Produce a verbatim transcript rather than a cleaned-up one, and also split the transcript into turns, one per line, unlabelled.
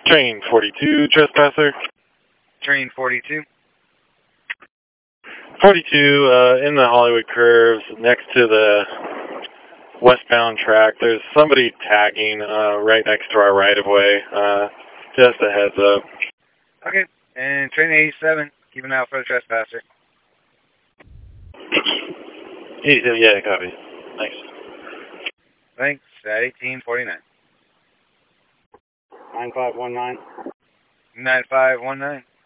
Train forty-two, trespasser.
Train forty-two.
forty-two, uh, in the Hollywood Curves, next to the westbound track. There's somebody tagging uh, right next to our right-of-way. Uh, just a heads up.
Okay. And train eighty-seven, keep an eye out for the trespasser.
eighty-seven, yeah, copy. Thanks.
Thanks. At eighteen forty-nine.
nine five one nine.
nine five one nine.